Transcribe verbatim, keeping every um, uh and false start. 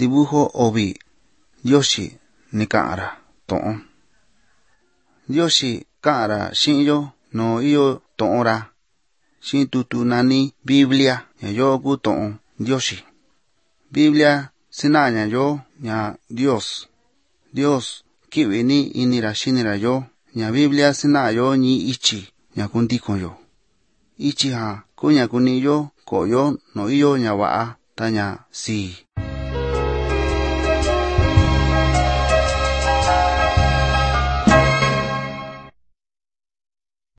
dibujo ovi, Ndioxi ni ka'an ra to'on. Ndioxi ka'an ra xi'in yo nuu iyo to'on ra, xi'in tutu nani Biblia, ña yo kuu to'on Ndioxi. Biblia sina'a ña yo ña Dios. Dios ki'vi ni ini ra xini ra yo. Ña Biblia sina'a yo ñi ityi ña kundikon yo. Ityi jan kuu ña kuni'i yo ko'o yo nuu iyo ña va'a ta ña sii.